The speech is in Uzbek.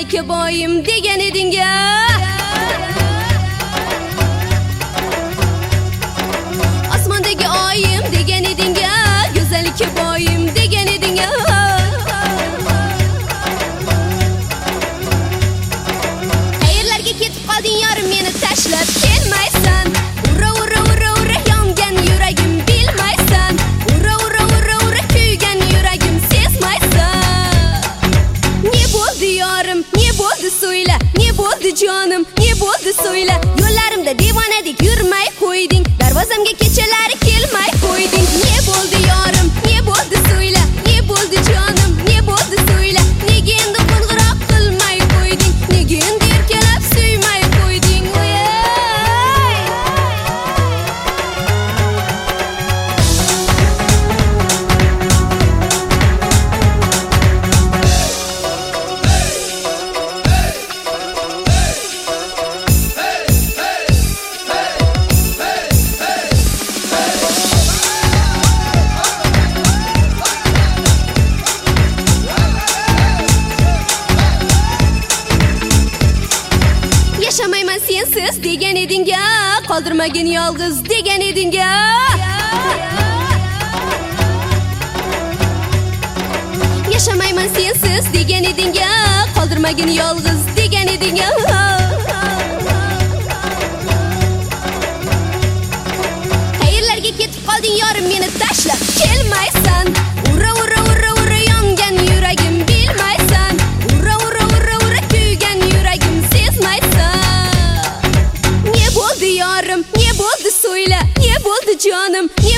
Güzellikka boyim degan eding-a. Osmondagi oyim degan eding-a. Güzellikka boyim degan eding-a. Qayerlarga ketib qolding yorim, meni tashlab kelmaysan. Ura ura ura ura yongan yuragim bilmaysan. Ura ura ura ura kuygan yuragim sezmaysan. Ne bo'ldi yorim, ne bo'ldi so'yla, ne bo'ldi jonim, ne bo'ldi so'yla. Yo'llarimda devonadek yurmay qo'yding, darvozamga kechalari kelmay qo'yding. Ne bo'ldi yorim, ne bo'ldi so'yla, ne bo'ldi jonim, ne bo'ldi so'yla. Nega endi qo'ng'iroq qilmay qo'yding, nega endi erkalab suymay qo'yding? Yaşamayman sensiz degan eding-a, qoldirmagin yolg'iz degan eding-a. Yaşamayman sensiz degan eding-a, qoldirmagin yolg'iz degan eding-a. Qayerlarga ketib qolding yorim, meni tashlab kelmaysan. Ura ura ura ura yongan yuragim bilmaysan. Ura ura ura ura kuygan yuragim sezmaysan. Ne bo'ldi yorim, ne bo'ldi so'yla, ne bo'ldi jonim, ne